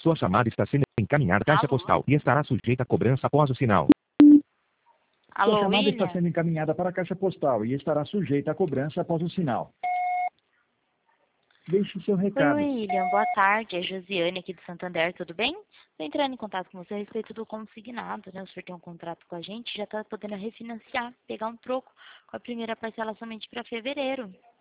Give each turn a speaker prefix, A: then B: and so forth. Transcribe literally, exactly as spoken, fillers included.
A: Sua chamada está sendo encaminhada à caixa
B: Alô?
A: postal e estará sujeita a cobrança após o sinal.
B: Alô,
C: Sua chamada
B: William?
C: está sendo encaminhada para a caixa postal e estará sujeita a cobrança após o sinal. Deixe seu
B: Oi,
C: recado.
B: William. Boa tarde. É Josiane aqui de Santander, tudo bem? Estou entrando em contato com você a respeito do consignado, né? O senhor tem um contrato com a gente, já está podendo refinanciar, pegar um troco com a primeira parcela somente para fevereiro.